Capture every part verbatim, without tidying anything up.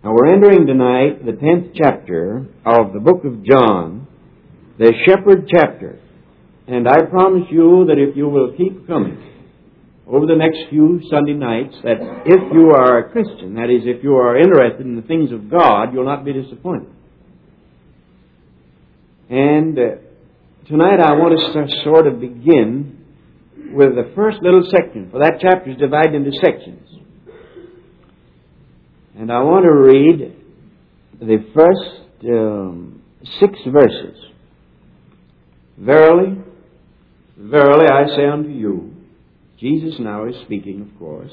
Now we're entering tonight the tenth chapter of the book of John, the shepherd chapter. And I promise you that if you will keep coming over the next few Sunday nights, that if you are a Christian, that is, if you are interested in the things of God, you'll not be disappointed. And uh, tonight I want us to sort of begin with the first little section, for that chapter is divided into sections. And I want to read the first um, six verses. Verily, verily I say unto you, Jesus now is speaking, of course,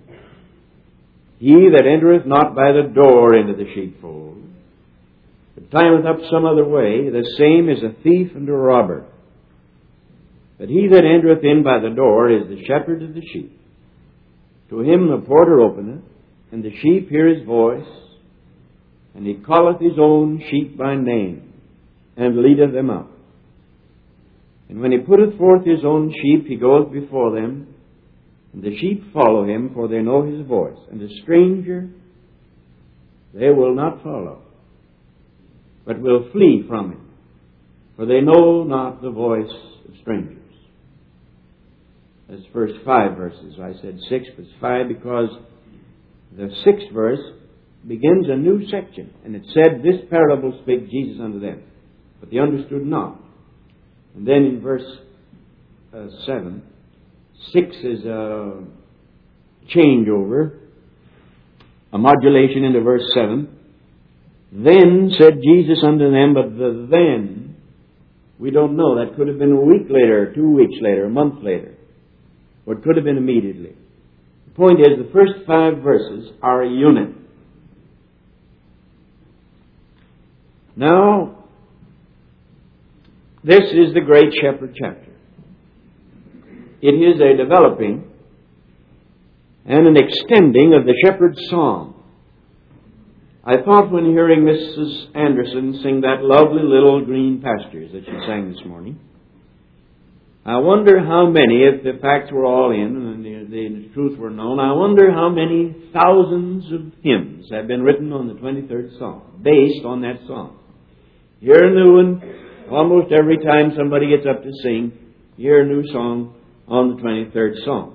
he that entereth not by the door into the sheepfold, but climbeth up some other way, the same is a thief and a robber. But he that entereth in by the door is the shepherd of the sheep. To him the porter openeth, and the sheep hear his voice, and he calleth his own sheep by name, and leadeth them out. And when he putteth forth his own sheep, he goeth before them, and the sheep follow him, for they know his voice. And the stranger they will not follow, but will flee from him, for they know not the voice of strangers. That's first five verses. I said six, but it's five because the sixth verse begins a new section. And it said, this parable spake Jesus unto them, but they understood not. And then in verse uh, seven, six is a changeover, a modulation into verse seven. Then said Jesus unto them, but the then, we don't know. That could have been a week later, two weeks later, a month later. Or it could have been immediately. The point is, the first five verses are a unit. Now, this is the great shepherd chapter. It is a developing and an extending of the shepherd's song. I thought when hearing Missus Anderson sing that lovely little Green Pastures that she sang this morning, I wonder how many, if the facts were all in and the, the truth were known, I wonder how many thousands of hymns have been written on the twenty-third Psalm, based on that song. Hear a new one, almost every time somebody gets up to sing, hear a new song on the twenty-third Psalm.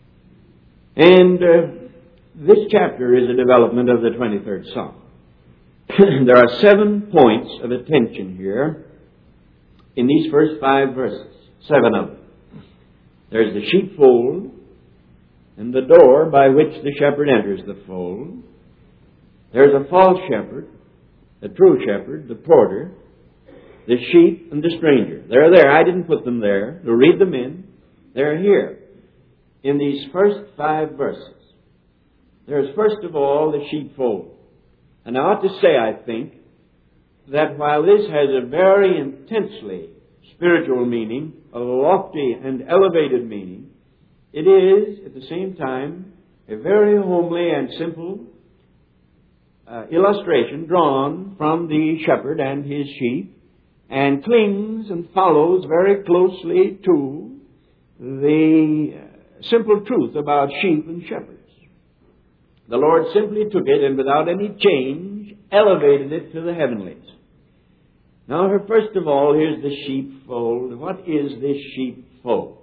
And uh, this chapter is a development of the twenty-third Psalm. There are seven points of attention here in these first five verses. Seven of them. There's the sheepfold and the door by which the shepherd enters the fold. There's a false shepherd, the true shepherd, the porter, the sheep, and the stranger. They're there. I didn't put them there to read them in. They're here in these first five verses. There's first of all the sheepfold. And I ought to say, I think, that while this has a very intensely spiritual meaning, a lofty and elevated meaning, it is, at the same time, a very homely and simple uh, illustration drawn from the shepherd and his sheep, and clings and follows very closely to the simple truth about sheep and shepherds. The Lord simply took it and without any change elevated it to the heavenlies. Now, first of all, here's the sheepfold. What is this sheepfold?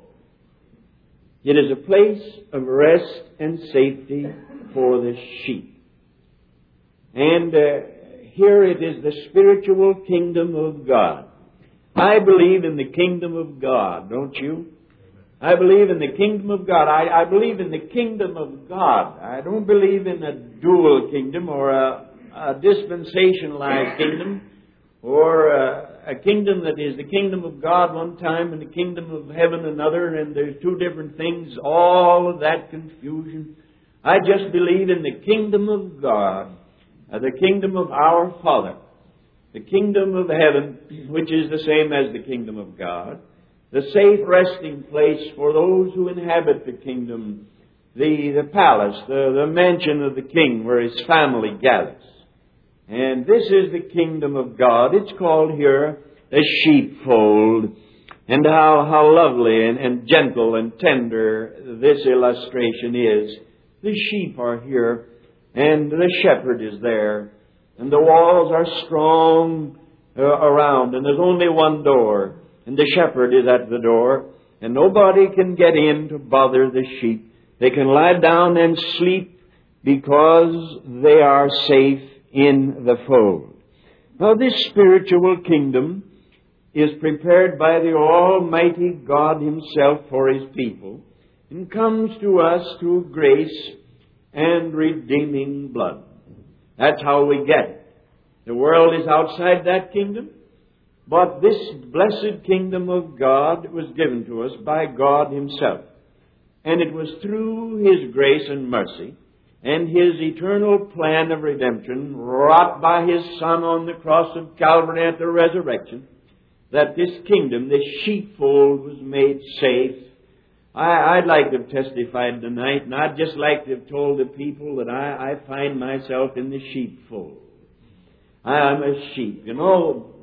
It is a place of rest and safety for the sheep. And uh, here it is the spiritual kingdom of God. I believe in the kingdom of God, don't you? I believe in the kingdom of God. I, I believe in the kingdom of God. I don't believe in a dual kingdom or a, a dispensationalized kingdom, or a, a kingdom that is the kingdom of God one time and the kingdom of heaven another, and there's two different things, all of that confusion. I just believe in the kingdom of God, uh, the kingdom of our Father, the kingdom of heaven, which is the same as the kingdom of God, the safe resting place for those who inhabit the kingdom, the, the palace, the, the mansion of the king where his family gathers. And this is the kingdom of God. It's called here the sheepfold. And how, how lovely and, and gentle and tender this illustration is. The sheep are here and the shepherd is there, and the walls are strong uh, around, and there's only one door, and the shepherd is at the door, and nobody can get in to bother the sheep. They can lie down and sleep because they are safe in the fold. Now, this spiritual kingdom is prepared by the Almighty God Himself for His people, and comes to us through grace and redeeming blood. That's how we get it. The world is outside that kingdom, but this blessed kingdom of God was given to us by God Himself. And it was through His grace and mercy and His eternal plan of redemption, wrought by His Son on the cross of Calvary at the resurrection, that this kingdom, this sheepfold, was made safe. I, I'd like to have testified tonight, and I'd just like to have told the people that I, I find myself in the sheepfold. I'm a sheep. You know,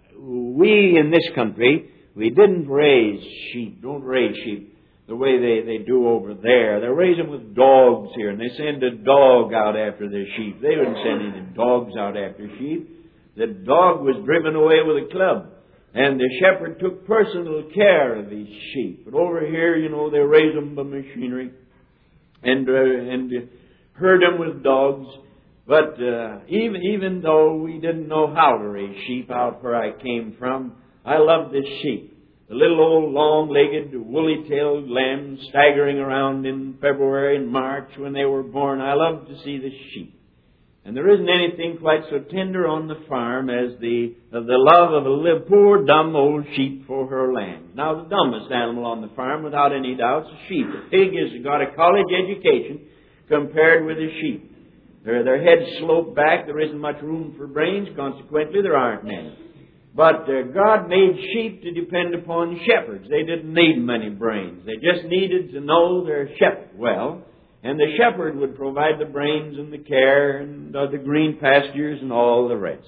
we in this country, we didn't raise sheep, don't raise sheep the way they, they do over there. They raise them with dogs here, and they send a dog out after their sheep. They wouldn't send any dogs out after sheep. The dog was driven away with a club, and the shepherd took personal care of these sheep. But over here, you know, they raise them by machinery and, uh, and uh, herd them with dogs. But uh, even even though we didn't know how to raise sheep out where I came from, I loved this sheep. The little old long-legged, woolly-tailed lambs staggering around in February and March when they were born. I loved to see the sheep. And there isn't anything quite so tender on the farm as the uh, the love of a little, poor, dumb old sheep for her lambs. Now, the dumbest animal on the farm, without any doubt, is a sheep. A pig has got a college education compared with a sheep. Their, their heads slope back. There isn't much room for brains. Consequently, there aren't many. But uh, God made sheep to depend upon shepherds. They didn't need many brains. They just needed to know their shepherd well. And the shepherd would provide the brains and the care and uh, the green pastures and all the rest.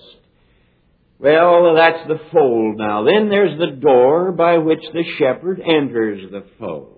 Well, that's the fold now. Then there's the door by which the shepherd enters the fold.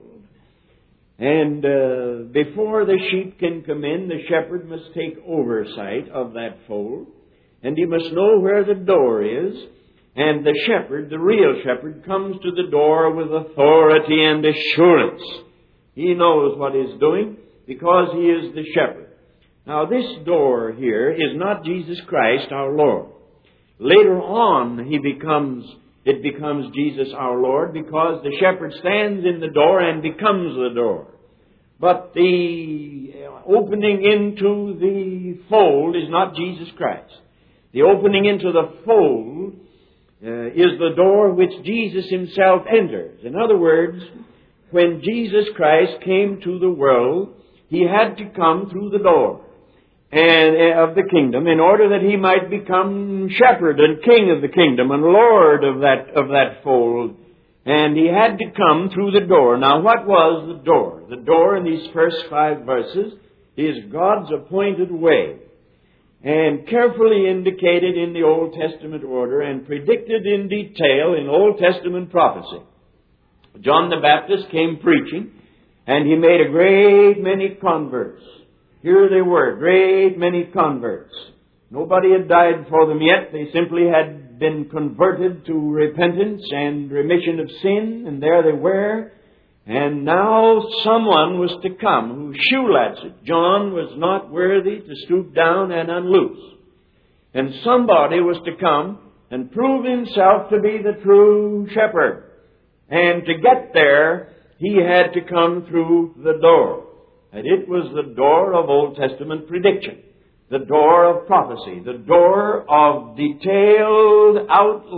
And uh, before the sheep can come in, the shepherd must take oversight of that fold. And he must know where the door is. And the shepherd, the real shepherd, comes to the door with authority and assurance. He knows what he's doing because he is the shepherd. Now, this door here is not Jesus Christ, our Lord. Later on, he becomes, it becomes Jesus, our Lord, because the shepherd stands in the door and becomes the door. But the opening into the fold is not Jesus Christ. The opening into the fold uh, is the door which Jesus Himself enters. In other words, when Jesus Christ came to the world, He had to come through the door and uh, of the kingdom in order that He might become shepherd and king of the kingdom and Lord of that of that fold. And He had to come through the door. Now, what was the door? The door in these first five verses is God's appointed way, and carefully indicated in the Old Testament order and predicted in detail in Old Testament prophecy. John the Baptist came preaching, and he made a great many converts. Here they were, great many converts. Nobody had died for them yet. They simply had been converted to repentance and remission of sin, and there they were. And now someone was to come who shoelanced. John was not worthy to stoop down and unloose. And somebody was to come and prove himself to be the true shepherd. And to get there, he had to come through the door. And it was the door of Old Testament prediction, the door of prophecy, the door of detailed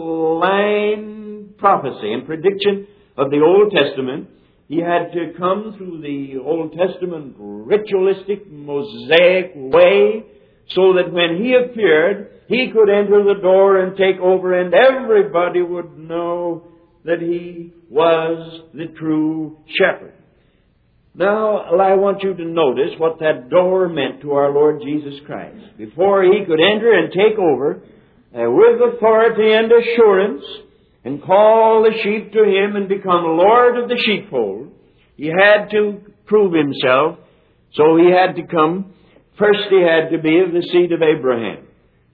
outline prophecy and prediction of the Old Testament. He had to come through the Old Testament ritualistic, Mosaic way so that when He appeared, He could enter the door and take over, and everybody would know that He was the true shepherd. Now, I want you to notice what that door meant to our Lord Jesus Christ. Before He could enter and take over uh, with authority and assurance and call the sheep to Him and become Lord of the sheepfold, He had to prove Himself. So He had to come First, he had to be of the seed of Abraham.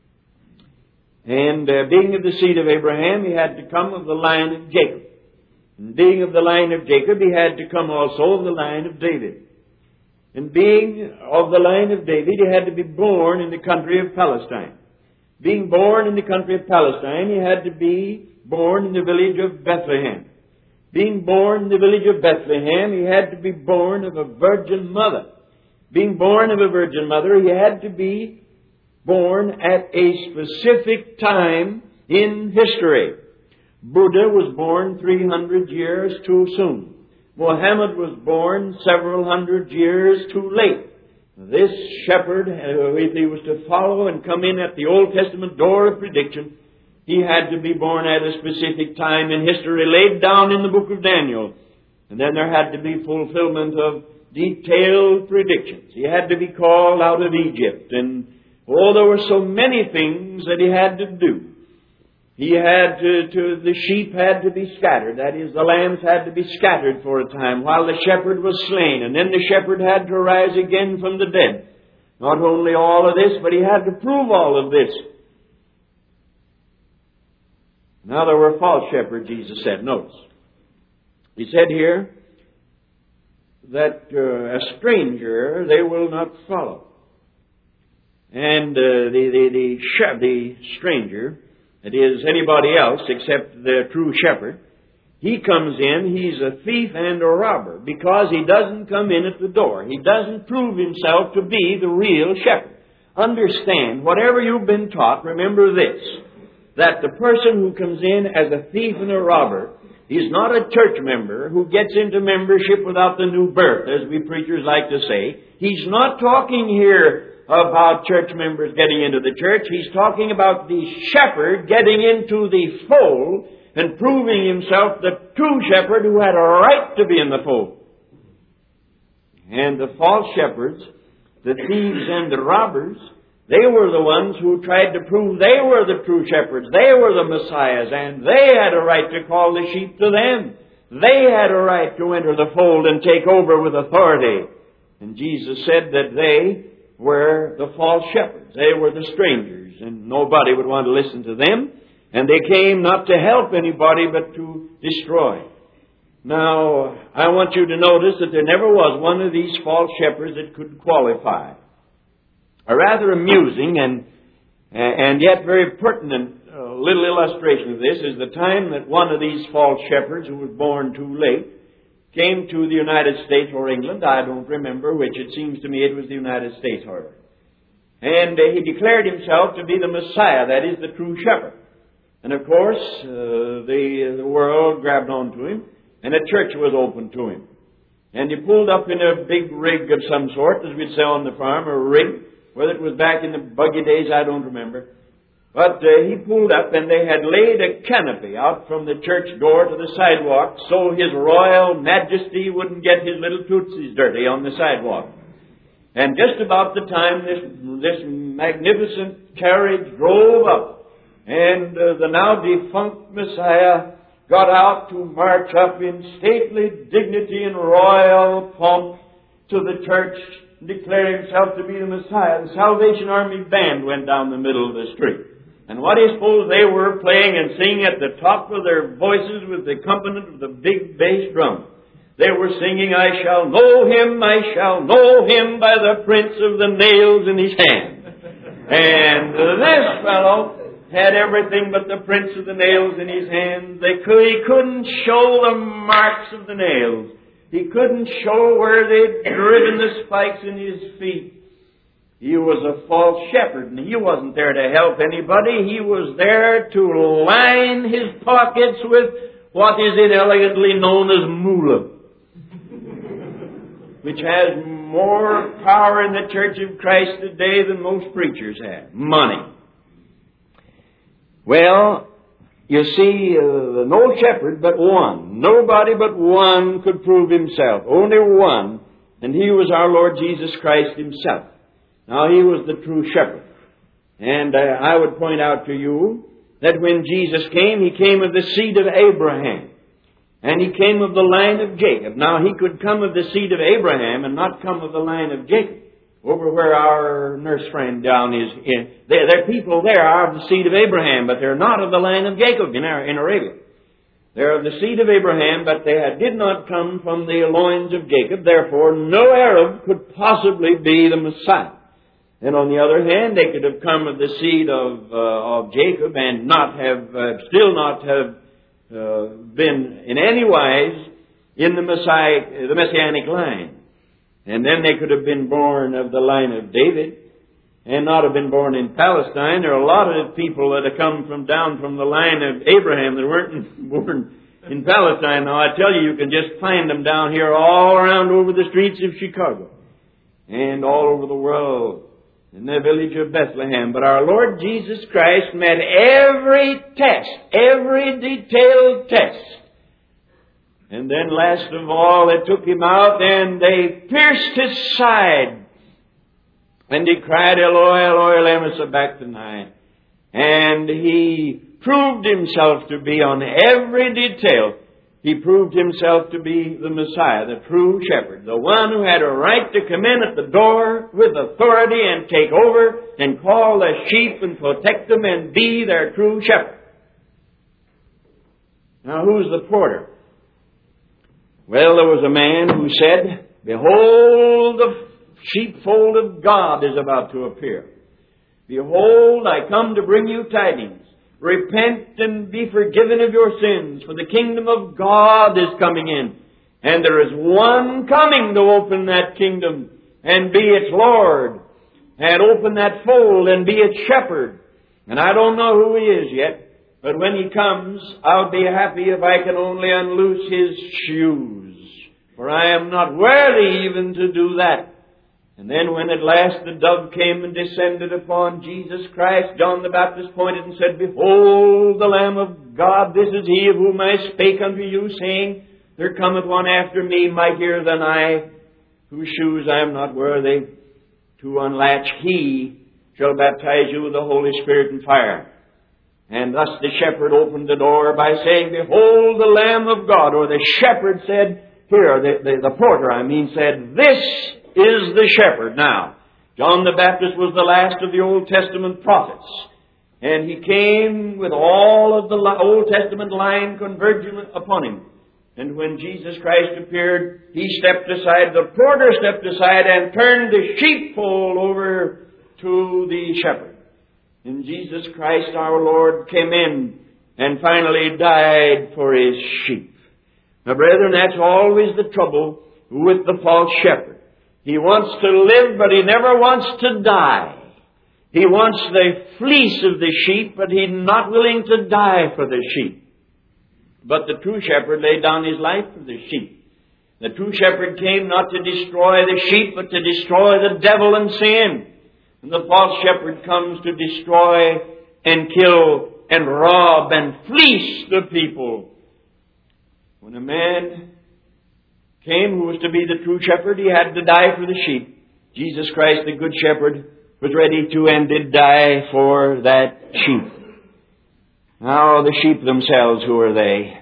And uh, being of the seed of Abraham, he had to come of the line of Jacob. And being of the line of Jacob, he had to come also of the line of David. And being of the line of David, he had to be born in the country of Palestine. Being born in the country of Palestine, he had to be born in the village of Bethlehem. Being born in the village of Bethlehem, he had to be born of a virgin mother. Being born of a virgin mother, he had to be born at a specific time in history. Buddha was born three hundred years too soon. Muhammad was born several hundred years too late. This shepherd, if he was to follow and come in at the Old Testament door of prediction, he had to be born at a specific time in history laid down in the book of Daniel. And then there had to be fulfillment of detailed predictions. He had to be called out of Egypt. And, oh, there were so many things that he had to do. He had to, to, the sheep had to be scattered. That is, the lambs had to be scattered for a time while the shepherd was slain. And then the shepherd had to rise again from the dead. Not only all of this, but he had to prove all of this. Now there were false shepherds, Jesus said. Notice. He said here that uh, a stranger they will not follow. And uh, the, the, the, sh- the stranger, that is anybody else except the true shepherd, he comes in, he's a thief and a robber because he doesn't come in at the door. He doesn't prove himself to be the real shepherd. Understand, whatever you've been taught, remember this, that the person who comes in as a thief and a robber is not a church member who gets into membership without the new birth, as we preachers like to say. He's not talking here about church members getting into the church. He's talking about the shepherd getting into the fold and proving himself the true shepherd who had a right to be in the fold. And the false shepherds, the thieves and the robbers, they were the ones who tried to prove they were the true shepherds. They were the Messiahs, and they had a right to call the sheep to them. They had a right to enter the fold and take over with authority. And Jesus said that they were the false shepherds. They were the strangers, and nobody would want to listen to them. And they came not to help anybody, but to destroy. Now, I want you to notice that there never was one of these false shepherds that could qualify. A rather amusing and and yet very pertinent uh, little illustration of this is the time that one of these false shepherds, who was born too late, came to the United States or England. I don't remember which. It seems to me it was the United States, however. And uh, he declared himself to be the Messiah, that is, the true shepherd. And of course, uh, the, the world grabbed onto him, and a church was opened to him. And he pulled up in a big rig of some sort, as we'd say on the farm, a rig. Whether it was back in the buggy days, I don't remember. But uh, he pulled up, and they had laid a canopy out from the church door to the sidewalk so His Royal Majesty wouldn't get his little tootsies dirty on the sidewalk. And just about the time this, this magnificent carriage drove up, and uh, the now defunct Messiah got out to march up in stately dignity and royal pomp to the church, declaring himself to be the Messiah, the Salvation Army band went down the middle of the street. And what do you suppose they were playing and singing at the top of their voices with the accompaniment of the big bass drum? They were singing, I shall know him, I shall know him by the prints of the nails in his hand. And this fellow had everything but the prints of the nails in his hand. They could, he couldn't show the marks of the nails. He couldn't show where they'd driven the spikes in his feet. He was a false shepherd, and he wasn't there to help anybody. He was there to line his pockets with what is inelegantly known as moolah, which has more power in the Church of Christ today than most preachers have. Money. Well, you see, uh, no shepherd but one. Nobody but one could prove himself. Only one. And he was our Lord Jesus Christ himself. Now, he was the true shepherd. And uh, I would point out to you that when Jesus came, he came of the seed of Abraham. And he came of the line of Jacob. Now, he could come of the seed of Abraham and not come of the line of Jacob. over where our nurse friend down is. In, there, there are people there are of the seed of Abraham, but they're not of the line of Jacob in, in Arabia. They're of the seed of Abraham, but they had, did not come from the loins of Jacob. Therefore, no Arab could possibly be the Messiah. And on the other hand, they could have come of the seed of uh, of Jacob and not have, uh, still not have uh, been in any wise in the Messiah, the Messianic line. And then they could have been born of the line of David and not have been born in Palestine. There are a lot of people that have come from down from the line of Abraham that weren't born in Palestine. Now, I tell you, you can just find them down here all around over the streets of Chicago and all over the world in the village of Bethlehem. But our Lord Jesus Christ met every test, every detailed test. And then last of all, they took him out and they pierced his side. And he cried, Eloi, Eloi, lema sabachthani. And he proved himself to be on every detail. He proved himself to be the Messiah, the true shepherd, the one who had a right to come in at the door with authority and take over and call the sheep and protect them and be their true shepherd. Now, who's the porter? Well, there was a man who said, Behold, the sheepfold of God is about to appear. Behold, I come to bring you tidings. Repent and be forgiven of your sins, for the kingdom of God is coming in. And there is one coming to open that kingdom and be its Lord, and open that fold and be its shepherd. And I don't know who he is yet, but when he comes, I'll be happy if I can only unloose his shoes, for I am not worthy even to do that. And then when at last the dove came and descended upon Jesus Christ, John the Baptist pointed and said, Behold the Lamb of God, this is he of whom I spake unto you, saying, There cometh one after me, mightier than I, whose shoes I am not worthy to unlatch. He shall baptize you with the Holy Spirit and fire. And thus the shepherd opened the door by saying, Behold the Lamb of God. Or the shepherd said, here, the, the, the porter, I mean, said, This is the shepherd. Now, John the Baptist was the last of the Old Testament prophets. And he came with all of the Old Testament line converging upon him. And when Jesus Christ appeared, he stepped aside, the porter stepped aside and turned the sheepfold over to the shepherd. And Jesus Christ our Lord came in and finally died for his sheep. Now, brethren, that's always the trouble with the false shepherd. He wants to live, but he never wants to die. He wants the fleece of the sheep, but he's not willing to die for the sheep. But the true shepherd laid down his life for the sheep. The true shepherd came not to destroy the sheep, but to destroy the devil and sin. And the false shepherd comes to destroy and kill and rob and fleece the people. When a man came who was to be the true shepherd, he had to die for the sheep. Jesus Christ, the good shepherd, was ready to and did die for that sheep. Now, the sheep themselves, who are they?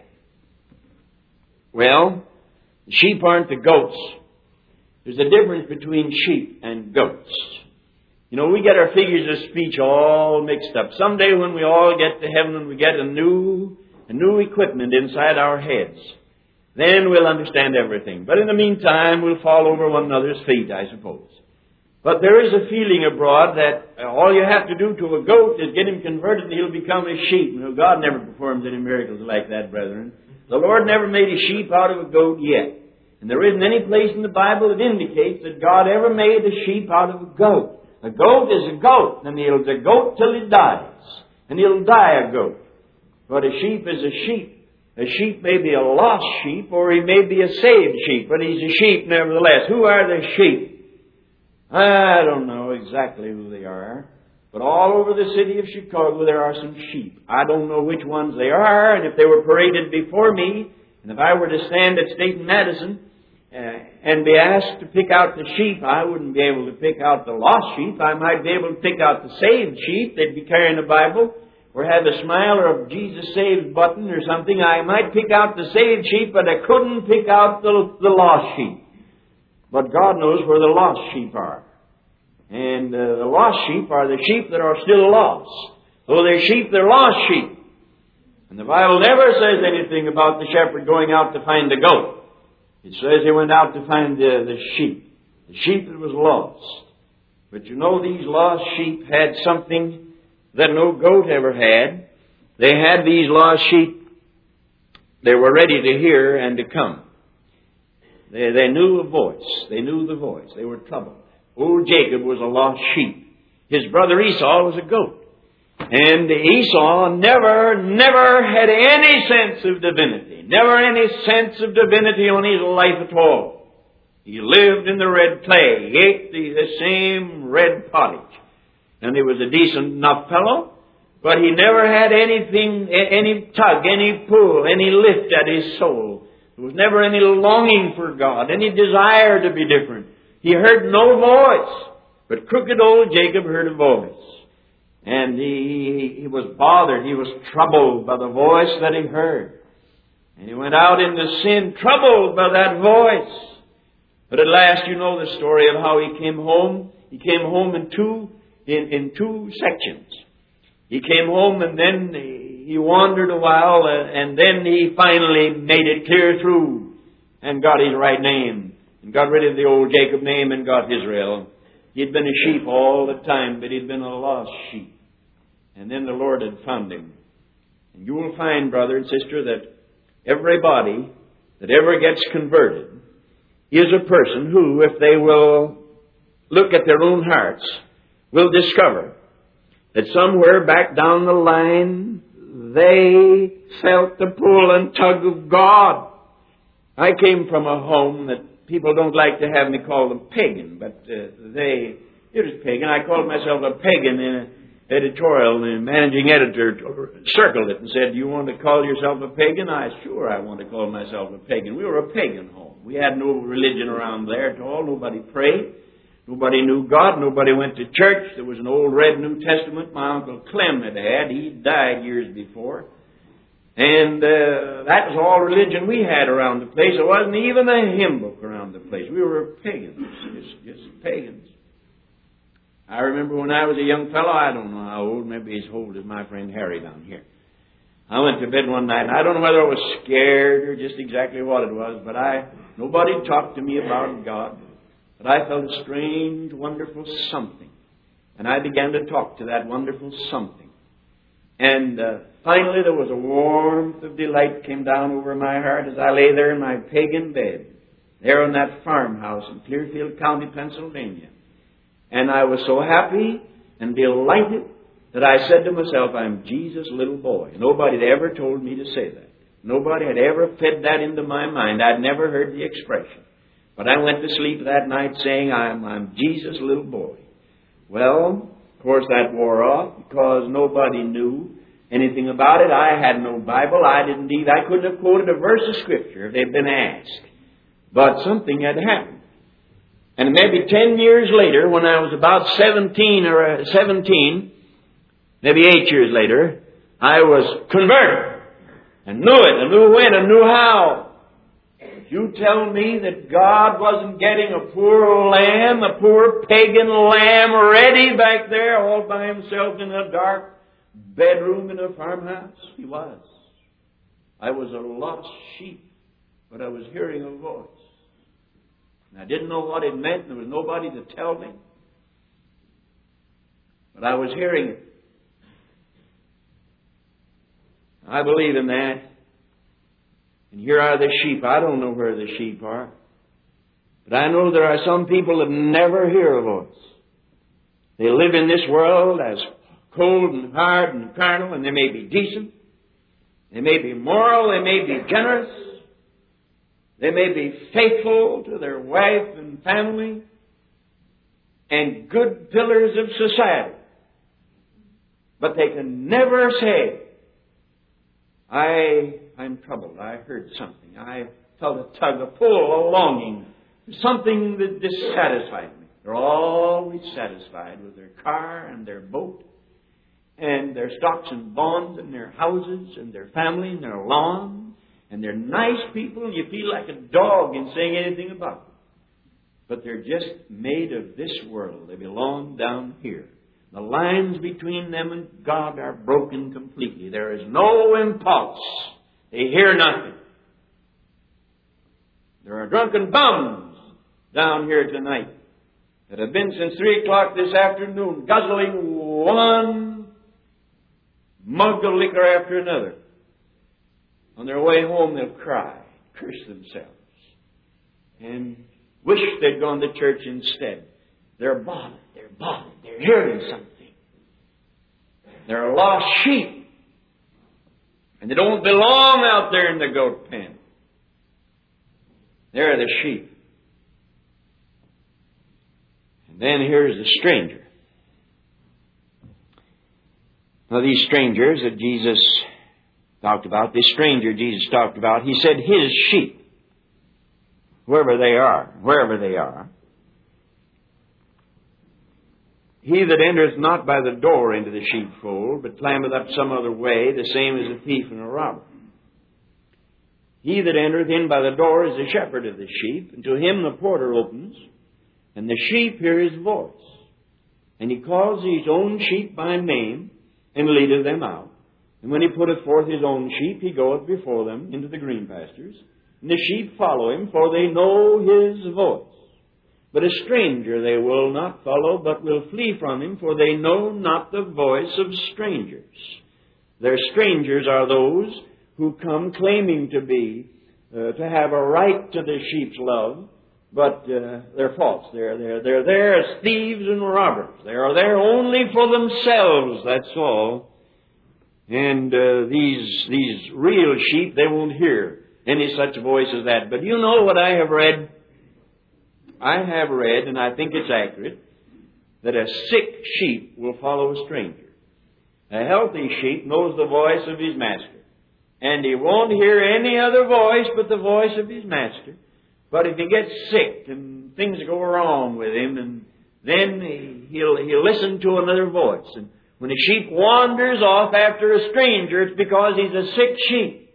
Well, the sheep aren't the goats. There's a difference between sheep and goats. You know, we get our figures of speech all mixed up. Someday when we all get to heaven and we get a new, a new equipment inside our heads, then we'll understand everything. But in the meantime, we'll fall over one another's feet, I suppose. But there is a feeling abroad that all you have to do to a goat is get him converted and he'll become a sheep. You know, God never performs any miracles like that, brethren. The Lord never made a sheep out of a goat yet. And there isn't any place in the Bible that indicates that God ever made a sheep out of a goat. A goat is a goat, and he'll be a goat till he dies. And he'll die a goat. But a sheep is a sheep. A sheep may be a lost sheep, or he may be a saved sheep, but he's a sheep nevertheless. Who are the sheep? I don't know exactly who they are, but all over the city of Chicago there are some sheep. I don't know which ones they are, and if they were paraded before me, and if I were to stand at State and Madison uh, and be asked to pick out the sheep, I wouldn't be able to pick out the lost sheep. I might be able to pick out the saved sheep. They'd be carrying a Bible, or have a smile or a Jesus Saves button or something. I might pick out the saved sheep, but I couldn't pick out the, the lost sheep. But God knows where the lost sheep are. And uh, the lost sheep are the sheep that are still lost. Though they're sheep, they're lost sheep. And the Bible never says anything about the shepherd going out to find the goat. It says he went out to find the, the sheep. The sheep that was lost. But you know, these lost sheep had something that no goat ever had. They had these lost sheep. They were ready to hear and to come. They, they knew a voice. They knew the voice. They were troubled. Old Jacob was a lost sheep. His brother Esau was a goat. And Esau never, never had any sense of divinity. Never any sense of divinity on his life at all. He lived in the red clay. He ate the, the same red pottage. And he was a decent enough fellow. But he never had anything, any tug, any pull, any lift at his soul. There was never any longing for God, any desire to be different. He heard no voice. But crooked old Jacob heard a voice. And he, he was bothered. He was troubled by the voice that he heard. And he went out into sin, troubled by that voice. But at last, you know the story of how he came home. He came home in two, in, in two sections. He came home and then he wandered a while and then he finally made it clear through and got his right name and got rid of the old Jacob name and got Israel. He'd been a sheep all the time, but he'd been a lost sheep. And then the Lord had found him. And you will find, brother and sister, that everybody that ever gets converted is a person who, if they will look at their own hearts, will discover that somewhere back down the line, they felt the pull and tug of God. I came from a home that people don't like to have me call them pagan, but uh, they, it was pagan. I called myself a pagan in an editorial, and the managing editor circled it and said, "Do you want to call yourself a pagan?" I said, "Sure, I want to call myself a pagan." We were a pagan home. We had no religion around there at all. Nobody prayed. Nobody knew God. Nobody went to church. There was an old red New Testament my Uncle Clem had had. He died years before. And uh, that was all religion we had around the place. There wasn't even a hymn book around the place. We were pagans, just, just pagans. I remember when I was a young fellow, I don't know how old, maybe as old as my friend Harry down here. I went to bed one night, and I don't know whether I was scared or just exactly what it was, but I nobody talked to me about God. But I felt a strange, wonderful something. And I began to talk to that wonderful something. And uh, finally there was a warmth of delight came down over my heart as I lay there in my pagan bed, there in that farmhouse in Clearfield County, Pennsylvania. And I was so happy and delighted that I said to myself, "I'm Jesus' little boy." Nobody had ever told me to say that. Nobody had ever fed that into my mind. I'd never heard the expression. But I went to sleep that night saying, I'm, I'm Jesus' little boy. Well, of course that wore off because nobody knew anything about it. I had no Bible. I didn't even, I couldn't have quoted a verse of Scripture if they'd been asked. But something had happened. And maybe ten years later, when I was about seventeen or seventeen, maybe eight years later, I was converted. And knew it, and knew when, and knew how. You tell me that God wasn't getting a poor lamb, a poor pagan lamb, ready back there all by himself in a dark bedroom in a farmhouse? He was. I was a lost sheep, but I was hearing a voice. And I didn't know what it meant, and there was nobody to tell me. But I was hearing it. I believe in that. And here are the sheep. I don't know where the sheep are. But I know there are some people that never hear a voice. They live in this world as cold and hard and carnal, and they may be decent. They may be moral. They may be generous. They may be faithful to their wife and family and good pillars of society. But they can never say, I, I'm troubled. I heard something. I felt a tug, a pull, a longing. Something that dissatisfied me. They're always satisfied with their car and their boat and their stocks and bonds and their houses and their family and their lawn. And they're nice people, and you feel like a dog in saying anything about them. but they're just made of this world. They belong down here. The lines between them and God are broken completely. There is no impulse. They hear nothing. There are drunken bums down here tonight that have been since three o'clock this afternoon, guzzling one mug of liquor after another. On their way home, they'll cry, curse themselves, and wish they'd gone to church instead. They're bothered. They're bothered. They're hearing something. They're lost sheep. And they don't belong out there in the goat pen. They're the sheep. And then here's the stranger. Now these strangers that Jesus talked about, this stranger Jesus talked about, he said his sheep, wherever they are, wherever they are, he that entereth not by the door into the sheepfold, but climbeth up some other way, the same is a thief and a robber. He that entereth in by the door is the shepherd of the sheep, and to him the porter opens, and the sheep hear his voice. And he calls his own sheep by name, and leadeth them out. And when he putteth forth his own sheep, he goeth before them into the green pastures. And the sheep follow him, for they know his voice. But a stranger they will not follow, but will flee from him, for they know not the voice of strangers. Their strangers are those who come claiming to be, uh, to have a right to the sheep's love, but uh, they're false. They're, they're, they're there as thieves and robbers. They are there only for themselves, that's all. And uh, these, these real sheep, they won't hear any such voice as that. But you know what I have read? I have read, and I think it's accurate, that a sick sheep will follow a stranger. A healthy sheep knows the voice of his master. And he won't hear any other voice but the voice of his master. But if he gets sick and things go wrong with him, and then he'll, he'll listen to another voice. And when a sheep wanders off after a stranger, it's because he's a sick sheep.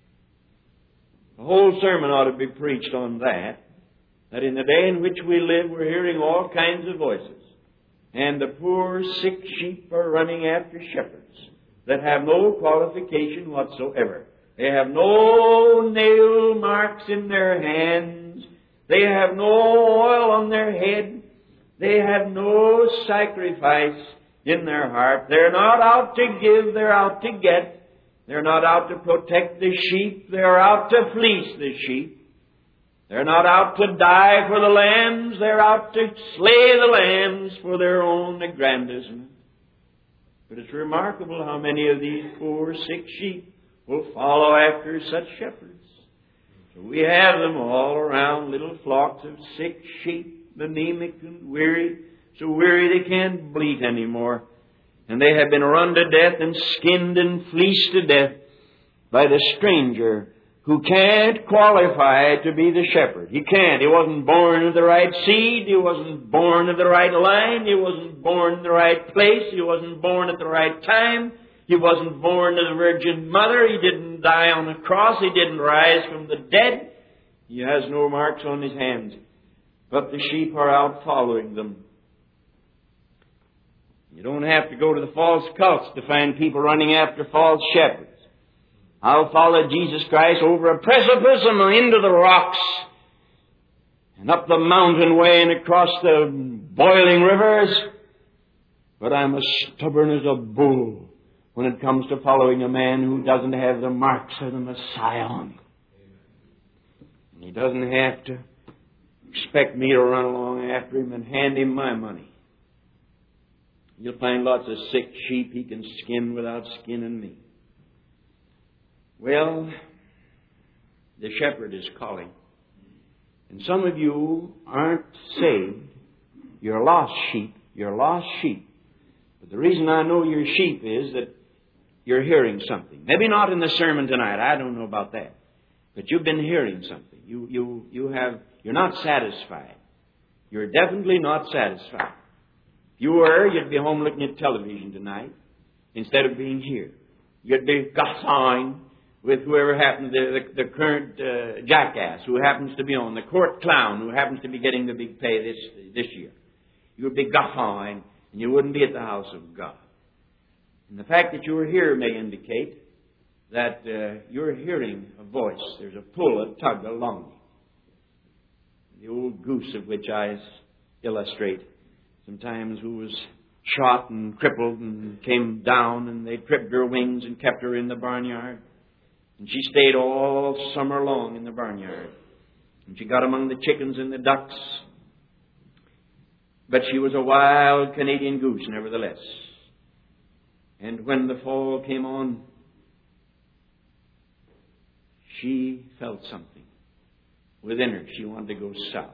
The whole sermon ought to be preached on that. That in the day in which we live, we're hearing all kinds of voices. And the poor sick sheep are running after shepherds that have no qualification whatsoever. They have no nail marks in their hands. They have no oil on their head. They have no sacrifice in their heart. They're not out to give, they're out to get. They're not out to protect the sheep, they're out to fleece the sheep. They're not out to die for the lambs, they're out to slay the lambs for their own aggrandizement. But it's remarkable how many of these poor sick sheep will follow after such shepherds. So we have them all around, little flocks of sick sheep, anemic and weary, so weary they can't bleat anymore. And they have been run to death and skinned and fleeced to death by the stranger who can't qualify to be the shepherd. He can't. He wasn't born of the right seed. He wasn't born of the right line. He wasn't born in the right place. He wasn't born at the right time. He wasn't born of the Virgin Mother. He didn't die on the cross. He didn't rise from the dead. He has no marks on his hands. But the sheep are out following them. You don't have to go to the false cults to find people running after false shepherds. I'll follow Jesus Christ over a precipice and into the rocks and up the mountain way and across the boiling rivers. But I'm as stubborn as a bull when it comes to following a man who doesn't have the marks of the Messiah on him. And he doesn't have to expect me to run along after him and hand him my money. You'll find lots of sick sheep he can skin without skinning me. Well, the shepherd is calling. And some of you aren't saved. You're lost sheep. You're lost sheep. But the reason I know you're sheep is that you're hearing something. Maybe not in the sermon tonight. I don't know about that. But you've been hearing something. You, you, you have, you're not satisfied. You're definitely not satisfied. If you were, you'd be home looking at television tonight instead of being here. You'd be gussawing with whoever happens, the, the, the current uh, jackass who happens to be on, the court clown who happens to be getting the big pay this this year. You would be guffawing, and you wouldn't be at the house of God. And the fact that you are here may indicate that uh, you're hearing a voice. There's a pull, a tug, a longing. The old goose of which I illustrate, sometimes who was shot and crippled and came down, and they tripped her wings and kept her in the barnyard. And she stayed all summer long in the barnyard. And she got among the chickens and the ducks. But she was a wild Canadian goose, nevertheless. And when the fall came on, she felt something within her. She wanted to go south.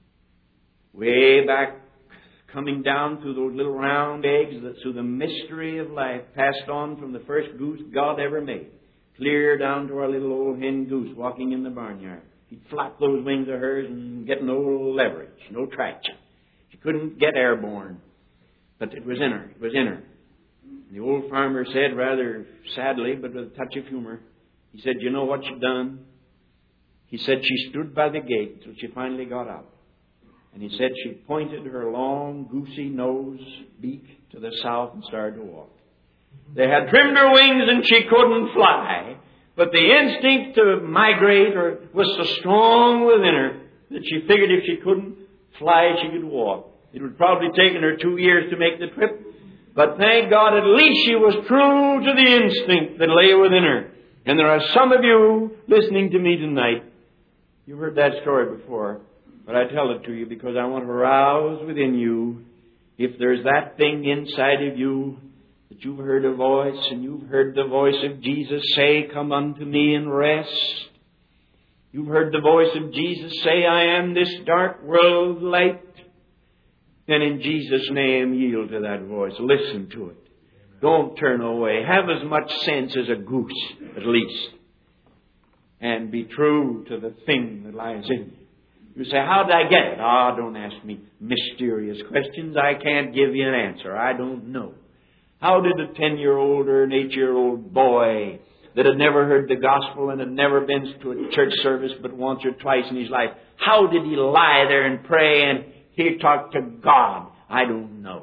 Way back, coming down through those little round eggs, that through the mystery of life, passed on from the first goose God ever made, clear down to our little old hen goose walking in the barnyard. She'd flap those wings of hers and get no leverage, no traction. She couldn't get airborne, but it was in her. It was in her. And the old farmer said, rather sadly, but with a touch of humor, he said, "You know what she done?" He said she stood by the gate until she finally got out. And he said she pointed her long, goosey nose beak to the south and started to walk. They had trimmed her wings and she couldn't fly, but the instinct to migrate or was so strong within her that she figured if she couldn't fly, she could walk. It would probably taken her two years to make the trip, but thank God at least she was true to the instinct that lay within her. And there are some of you listening to me tonight. You've heard that story before, but I tell it to you because I want to rouse within you, if there's that thing inside of you that you've heard a voice and you've heard the voice of Jesus say, "Come unto me and rest." You've heard the voice of Jesus say, "I am this dark world light." Then in Jesus' name, yield to that voice. Listen to it. Don't turn away. Have as much sense as a goose, at least. And be true to the thing that lies in you. You say, "How did I get it?" Ah, oh, don't ask me mysterious questions. I can't give you an answer. I don't know. How did a ten-year-old or an eight-year-old boy that had never heard the gospel and had never been to a church service but once or twice in his life, how did he lie there and pray and he talked to God? I don't know.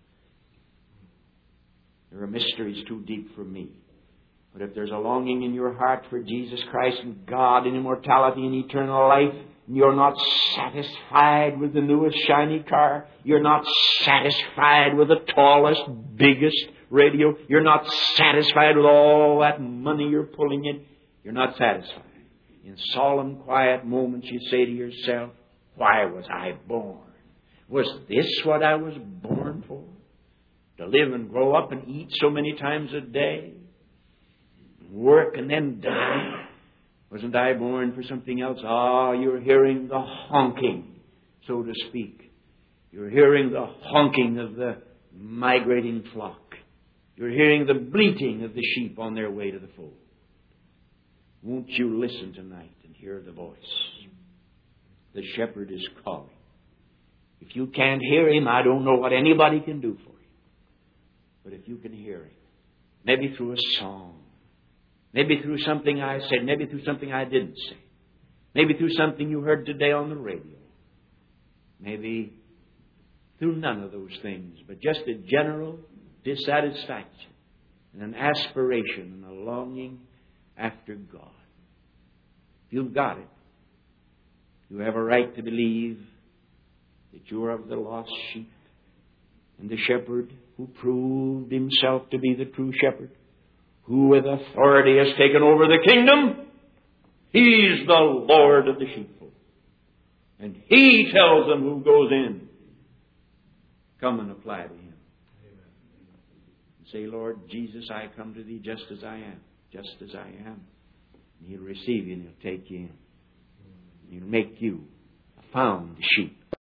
There are mysteries too deep for me. But if there's a longing in your heart for Jesus Christ and God and immortality and eternal life, and you're not satisfied with the newest shiny car, you're not satisfied with the tallest, biggest radio, you're not satisfied with all that money you're pulling in, you're not satisfied. In solemn, quiet moments you say to yourself, "Why was I born? Was this what I was born for? To live and grow up and eat so many times a day? Work and then die? Wasn't I born for something else?" Ah, you're hearing the honking, so to speak. You're hearing the honking of the migrating flock. You're hearing the bleating of the sheep on their way to the fold. Won't you listen tonight and hear the voice? The shepherd is calling. If you can't hear him, I don't know what anybody can do for you. But if you can hear him, maybe through a song, maybe through something I said, maybe through something I didn't say, maybe through something you heard today on the radio, maybe through none of those things, but just a general dissatisfaction and an aspiration and a longing after God. If you've got it, you have a right to believe that you are of the lost sheep, and the shepherd who proved himself to be the true shepherd, who with authority has taken over the kingdom, he's the Lord of the sheepfold. And he tells them who goes in, come and apply to him. And say, "Lord Jesus, I come to thee just as I am, just as I am." And he'll receive you and he'll take you in. He'll make you a found sheep.